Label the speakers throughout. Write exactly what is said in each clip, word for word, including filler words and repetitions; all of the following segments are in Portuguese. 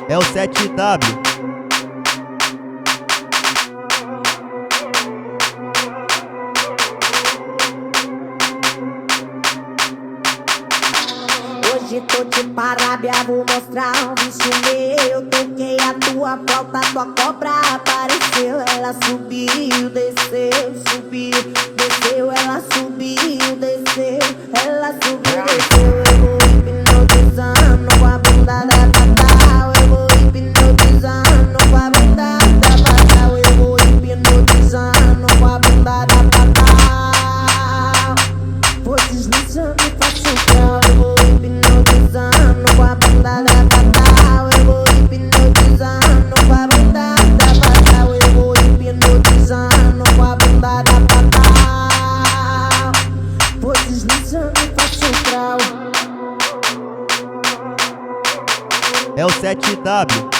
Speaker 1: É o sete W.
Speaker 2: Hoje tô de parábia, vou mostrar um bicho meu. Toquei a tua flauta, tua cobra apareceu. Ela subiu, desceu, subiu, desceu. Ela subiu, desceu, ela subiu, desceu. Eu vou hipnotizando com a bunda da Tatá. Eu vou hipnotizando com a bunda da Tatá. Eu vou hipnotizando com a bunda da Tatá. Vou deslizando e faço um grau. Eu vou hipnotizando com a bunda da Tatá. Eu vou hipnotizando com a bunda da Tatá. Eu vou hipnotizando com a bunda da Tatá. Vou deslizando e faço um grau.
Speaker 1: É o sete W.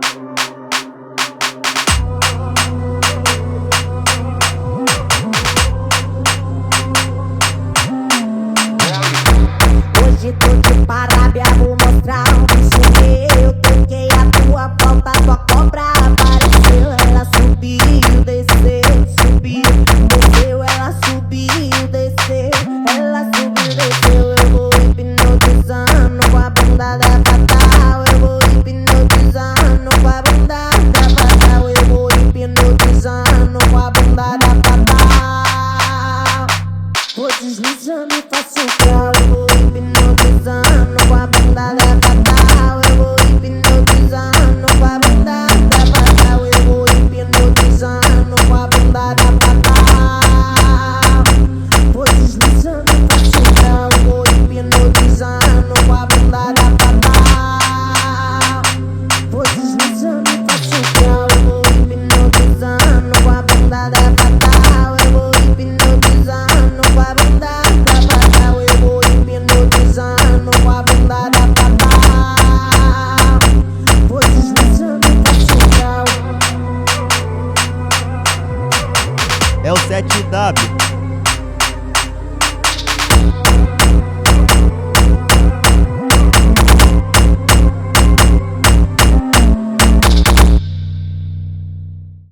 Speaker 2: Hoje tô de parábia, vou mostrar um bicho meu. Toquei a tua flauta, tua cobra apareceu. Ela subiu, desceu, subiu, desceu. Ela subiu, desceu, ela subiu, desceu. Eu vou hipnotizando com a bunda da Tatá. Eu vou hipnotizando com a bunda da Tatá. Eu vou hipnotizando com a bunda da Tatá. Vou deslizando e faço um grau. Eu vou hipnotizando com a bunda da Tatá. Eu vou hipnotizando com a bunda da Tatá. Eu vou hipnotizando com a bunda da Tatá. Vou deslizando e faço um grau. Eu vou hipnotizando com a bunda da Tatá. Vou deslizando e faço um grau. Eu vou hipnotizando com a bunda da Tatá. Eu vou hipnotizando com a bunda da Tatá. Eu vou hipnotizando com a bunda da Tatá. Vou deslizando e faço um grau.
Speaker 1: É o sete W.